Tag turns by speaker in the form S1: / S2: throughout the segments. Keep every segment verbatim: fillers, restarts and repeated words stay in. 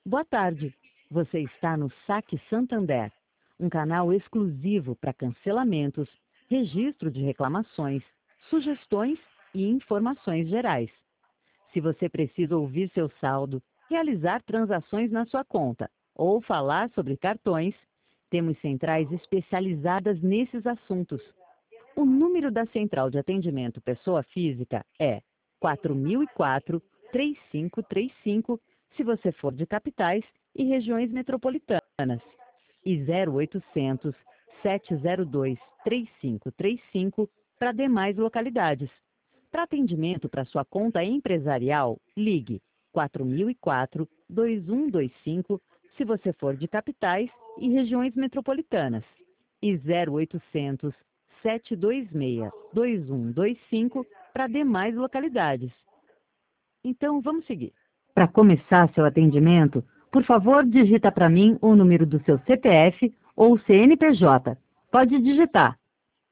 S1: Boa tarde. Você está no Saque Santander, um canal exclusivo para cancelamentos, registro de reclamações, sugestões e informações gerais. Se você precisa ouvir seu saldo, realizar transações na sua conta ou falar sobre cartões, temos centrais especializadas nesses assuntos. O número da Central de Atendimento Pessoa Física é quatro mil e quatro, três cinco três cinco, se você for de capitais e regiões metropolitanas, e zero oitocentos, sete zero dois, três cinco três cinco para demais localidades. Para atendimento para sua conta empresarial, ligue quatro mil e quatro, dois um dois cinco, se você for de capitais e regiões metropolitanas, e zero oitocentos, sete dois seis, dois um dois cinco para demais localidades. Então, vamos seguir. Para começar seu atendimento, por favor, digita para mim o número do seu C P F ou C N P J. Pode digitar.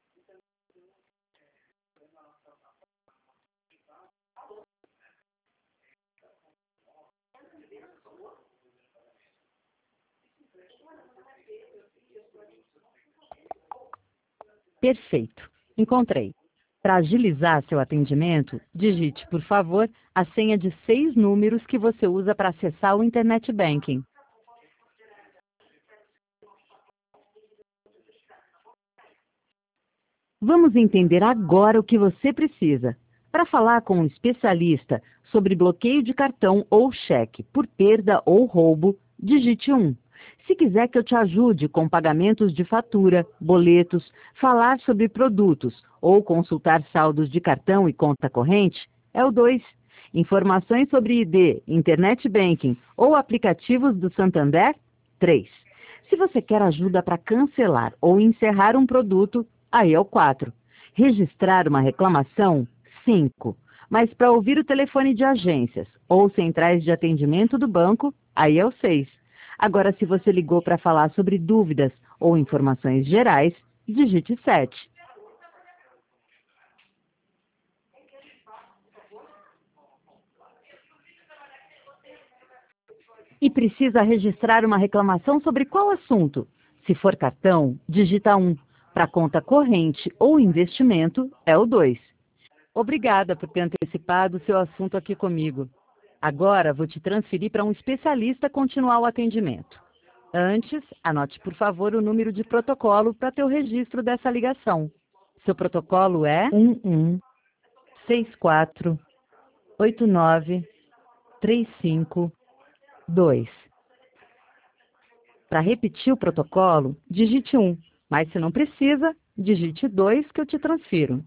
S1: Perfeito. Encontrei. Para agilizar seu atendimento, digite, por favor, a senha de seis números que você usa para acessar o Internet Banking. Vamos entender agora o que você precisa. Para falar com um especialista sobre bloqueio de cartão ou cheque por perda ou roubo, digite um. Se quiser que eu te ajude com pagamentos de fatura, boletos, falar sobre produtos ou consultar saldos de cartão e conta corrente, é o dois. Informações sobre I D, Internet Banking ou aplicativos do Santander, três. Se você quer ajuda para cancelar ou encerrar um produto, aí é o quatro. Registrar uma reclamação, cinco. Mas para ouvir o telefone de agências ou centrais de atendimento do banco, aí é o seis. Agora, se você ligou para falar sobre dúvidas ou informações gerais, digite sete. E precisa registrar uma reclamação sobre qual assunto? Se for cartão, digita um. Para conta corrente ou investimento, é o dois. Obrigada por ter antecipado o seu assunto aqui comigo. Agora vou te transferir para um especialista continuar o atendimento. Antes, anote por favor o número de protocolo para ter o registro dessa ligação. Seu protocolo é um um seis quatro oito nove três cinco dois. Para repetir o protocolo, digite um, mas se não precisa, digite dois que eu te transfiro.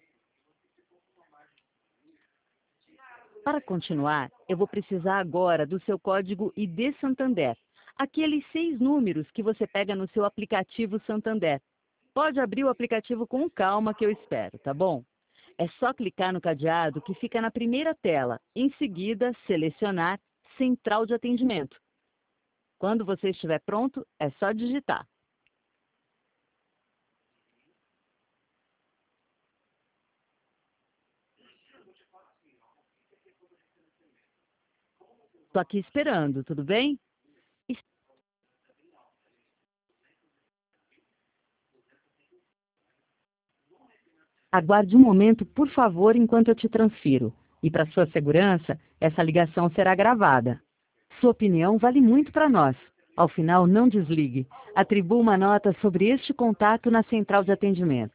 S1: Para continuar, eu vou precisar agora do seu código I D Santander, aqueles seis números que você pega no seu aplicativo Santander. Pode abrir o aplicativo com calma que eu espero, tá bom? É só clicar no cadeado que fica na primeira tela, em seguida selecionar Central de Atendimento. Quando você estiver pronto, é só digitar. Estou aqui esperando, tudo bem? Aguarde um momento, por favor, enquanto eu te transfiro. E para sua segurança, essa ligação será gravada. Sua opinião vale muito para nós. Ao final, não desligue. Atribua uma nota sobre este contato na central de atendimento.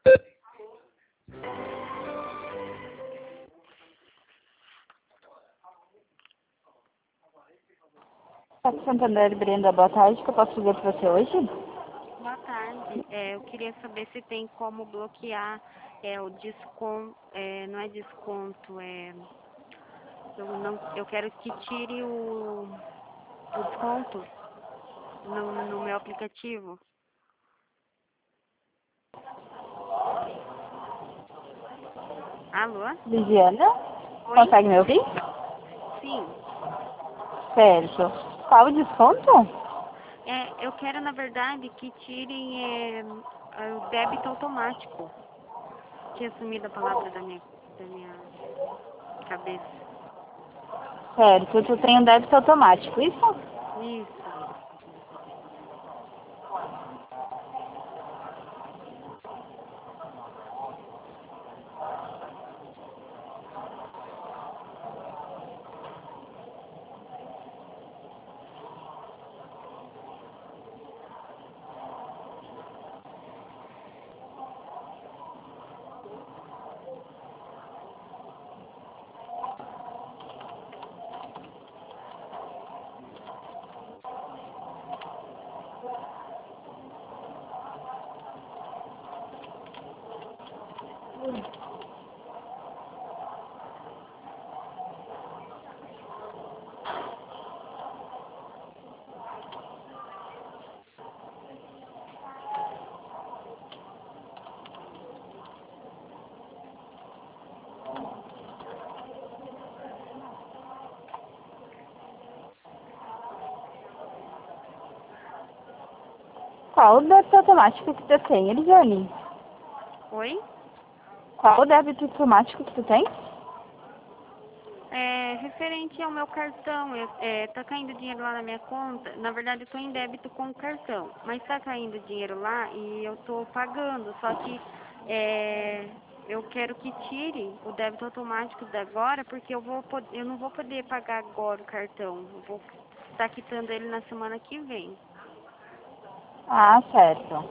S2: Saque Santander, Brenda, boa tarde. O que eu posso fazer para você hoje?
S3: Boa tarde. É, eu queria saber se tem como bloquear é, o desconto. É, não é desconto, é. Eu, não, eu quero que tire o, o desconto no, no meu aplicativo. Alô?
S2: Ligiana,
S3: Oi?
S2: consegue me ouvir?
S3: Sim.
S2: Certo. Qual o desconto?
S3: É, eu quero, na verdade, que tirem é, o débito automático. Tinha sumido a palavra da minha, da minha cabeça.
S2: Certo, tu tem um débito automático, isso?
S3: Isso.
S2: Qual o débito automático que tu tem, Eliane?
S3: Oi?
S2: Qual o débito automático que tu tem?
S3: É, referente ao meu cartão, eu, é, tá caindo dinheiro lá na minha conta. Na verdade, eu tô em débito com o cartão, mas tá caindo dinheiro lá e eu tô pagando. Só que é, eu quero que tire o débito automático da agora, porque eu vou pod- eu não vou poder pagar agora o cartão. Eu vou estar quitando ele na semana que vem.
S2: Ah, certo.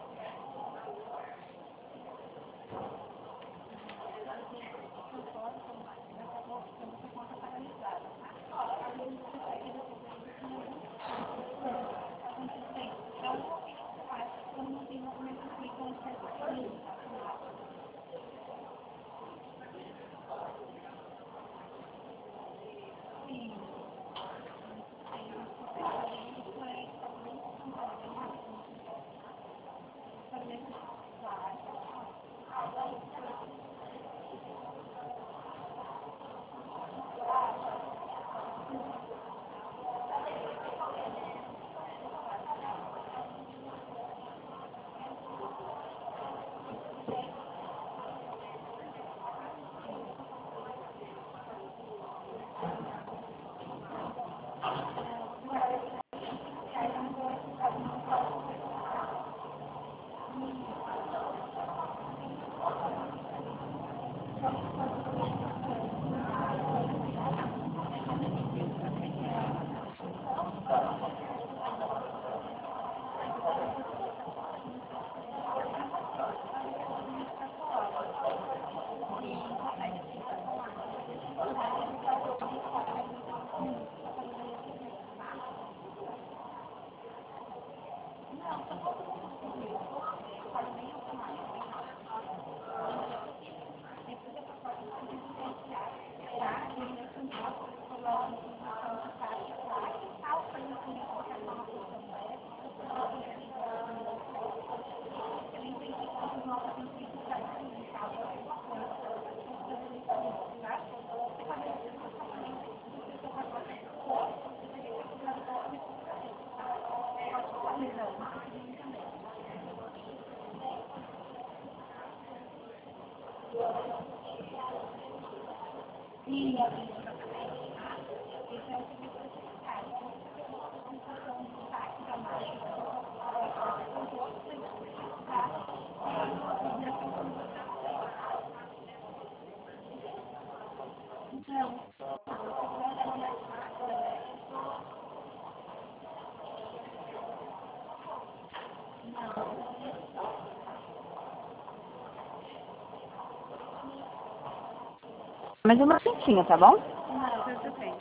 S2: Mais uma cintinha, tá bom?
S3: Tudo bem.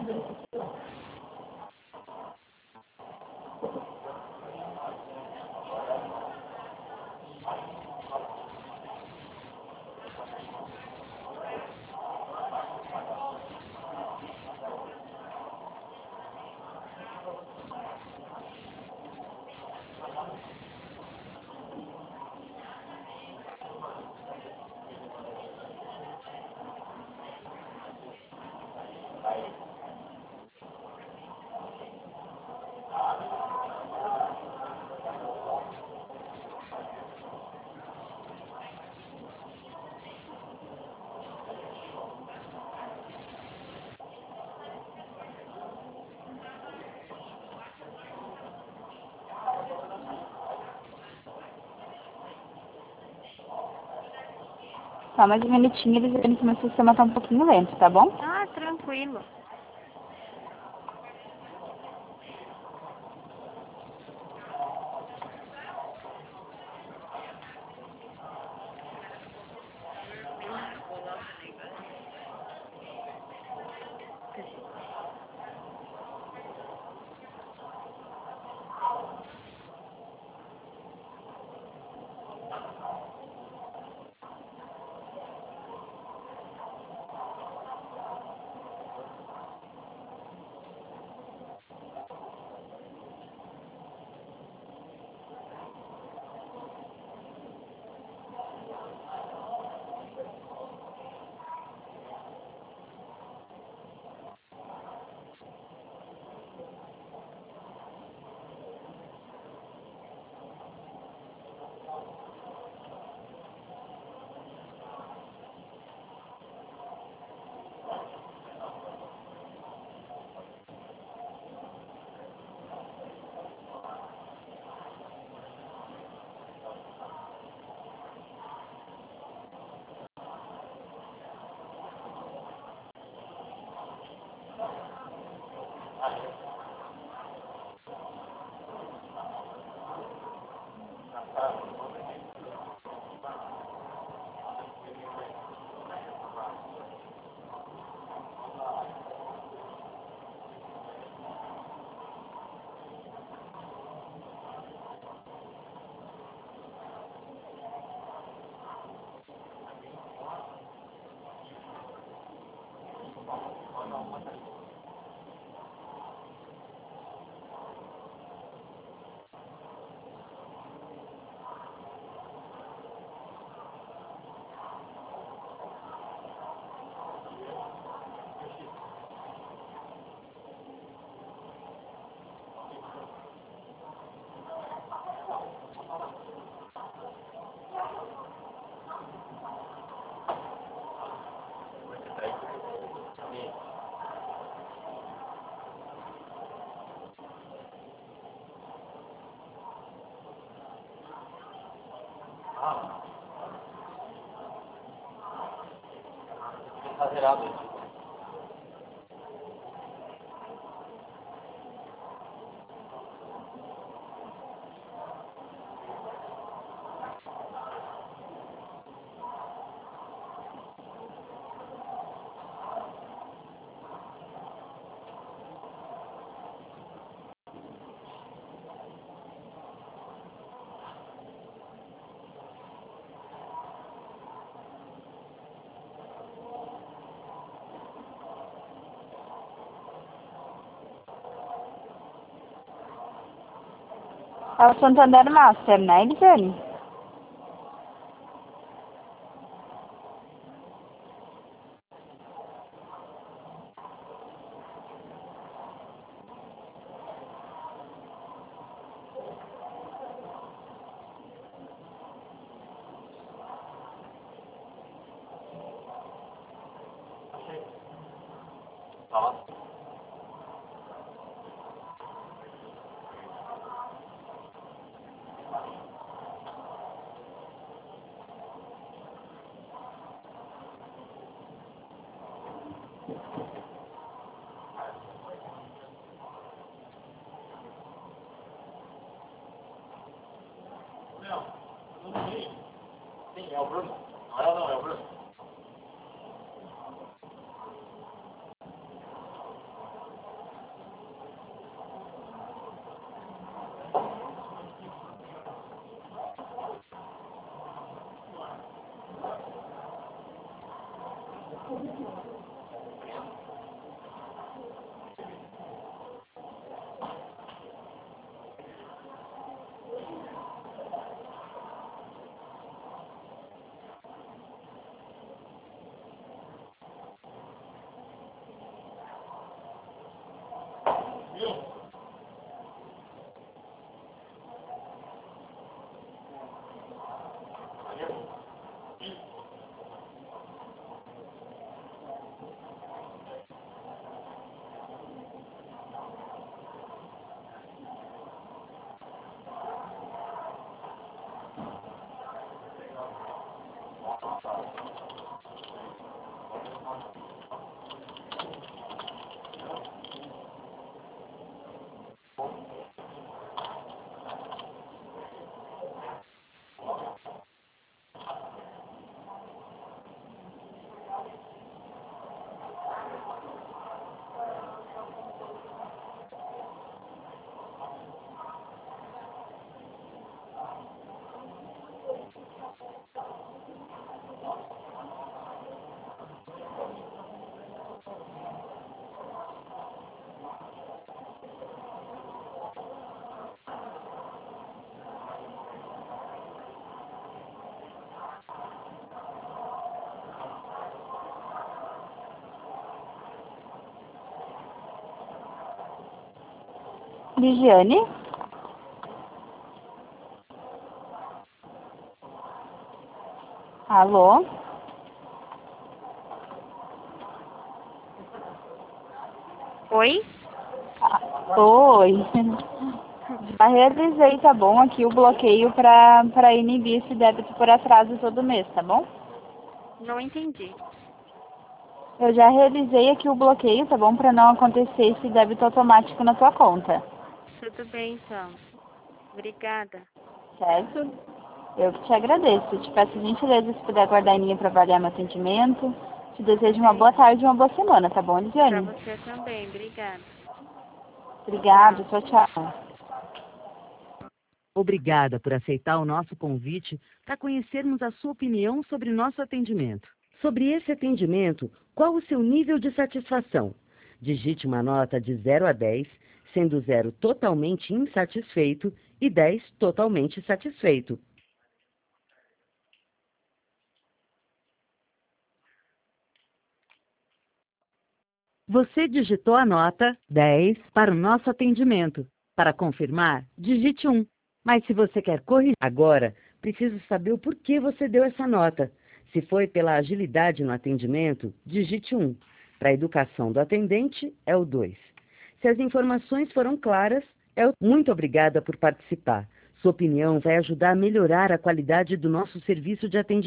S2: Só mais um minutinho, eles dizendo que meu sistema tá um pouquinho lento, tá bom?
S3: Ah, tranquilo.
S4: Tá zerado.
S2: É o Santander Master, né, Elisane?
S4: Tá. Não, não sei. Sim, é o Bruno. Não é não, é o Bruno.
S2: Ligiane? Alô?
S3: Oi?
S2: Ah, oi. Já realizei, tá bom? Aqui o bloqueio para para inibir esse débito por atraso todo mês, tá bom?
S3: Não entendi.
S2: Eu já realizei aqui o bloqueio, tá bom? Para não acontecer esse débito automático na tua conta.
S3: Tudo bem, então. Obrigada.
S2: Certo? Eu que te agradeço. Te peço gentileza se puder aguardar em linha para avaliar meu atendimento. Te desejo uma boa tarde e uma boa semana, tá bom,
S3: Para
S2: Lisiane?
S3: você também. Obrigada.
S2: Obrigada, tchau, tchau.
S1: Obrigada por aceitar o nosso convite para conhecermos a sua opinião sobre nosso atendimento. Sobre esse atendimento, qual o seu nível de satisfação? Digite uma nota de zero a dez, sendo zero totalmente insatisfeito e dez totalmente satisfeito. Você digitou a nota dez para o nosso atendimento. Para confirmar, digite um. Mas se você quer corrigir agora, preciso saber o porquê você deu essa nota. Se foi pela agilidade no atendimento, digite um. Para a educação do atendente, é o dois. Se as informações foram claras, é o... Muito obrigada por participar. Sua opinião vai ajudar a melhorar a qualidade do nosso serviço de atendimento.